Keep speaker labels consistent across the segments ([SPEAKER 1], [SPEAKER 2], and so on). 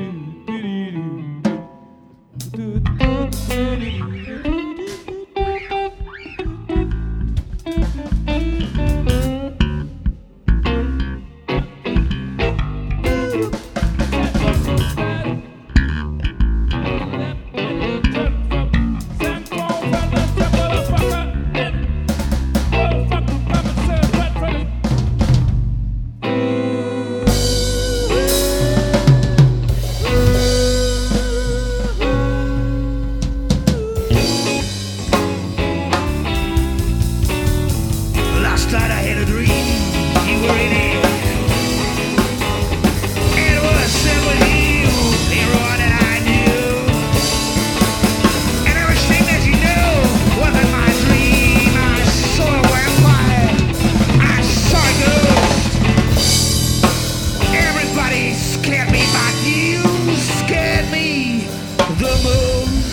[SPEAKER 1] Last night I had a dream, you were in it. And it was set with you, everyone that I knew. And everything that you knew wasn't my dream. I saw a vampire, I saw a ghost. Everybody scared me, but you scared me the most.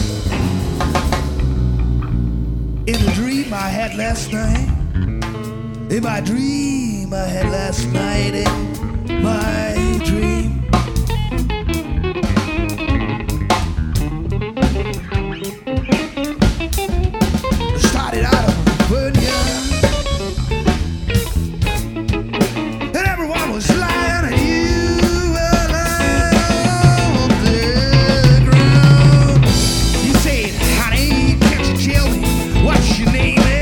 [SPEAKER 1] In a dream I had last night, in my dream I had last night, in my dream. Started out of vineyard, and everyone was lying, and you were lying on the ground. You said, honey, can't you tell me what's your name is?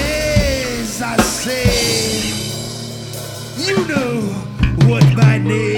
[SPEAKER 1] You know what my name